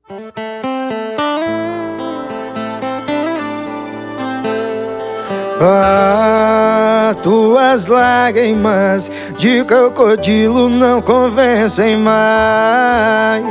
Tuas lágrimas de crocodilo não convencem mais.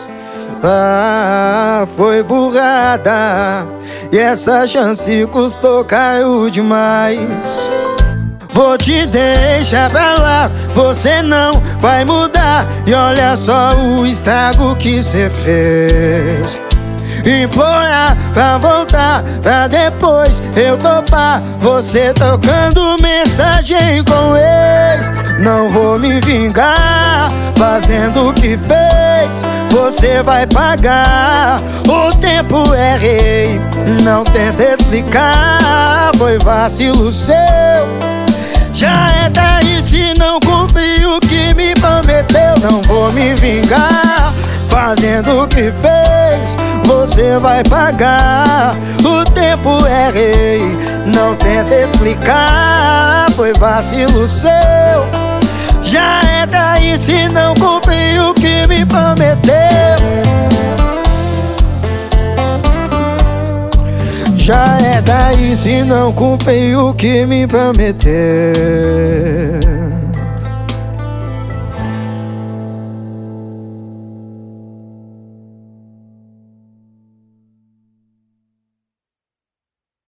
Foi burrada e essa chance custou caro demais. Vou te deixar pra lá, você não vai mudar. E olha só o estrago que cê fez. Implorar pra voltar, pra depois eu topar. Você trocando mensagem com ex. Não vou me vingar, fazendo o que fez. Você vai pagar, o tempo é rei. Não tenta explicar, foi vacilo seu. Já é daí se não cumpriu o que me prometeu. Não vou me vingar, fazendo o que fez. Você vai pagar, o tempo é rei. Não tenta explicar, foi vacilo seu. Já é daí se não cumpriu o que me prometeu. Já é daí se não cumpriu o que me prometeu.